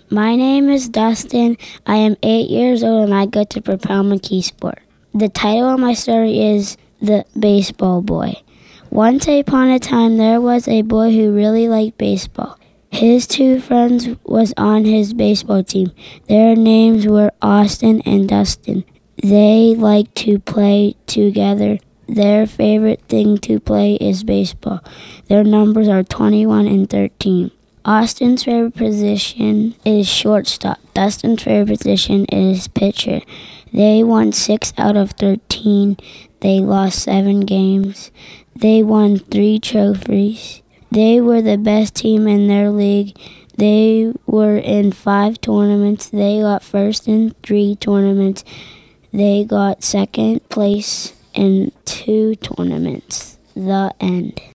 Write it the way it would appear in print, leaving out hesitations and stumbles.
My name is Dustin. I am 8 years old and I go to Propel McKee Sport. The title of my story is The Baseball Boy. Once upon a time, there was a boy who really liked baseball. His two friends was on his baseball team. Their names were Austin and Dustin. They liked to play together. Their favorite thing to play is baseball. Their numbers are 21 and 13. Austin's favorite position is shortstop. Dustin's favorite position is pitcher. They won 6 out of 13. They lost 7 games. They won 3 trophies. They were the best team in their league. They were in 5 tournaments. They got first in 3 tournaments. They got second place in 2 tournaments. The end.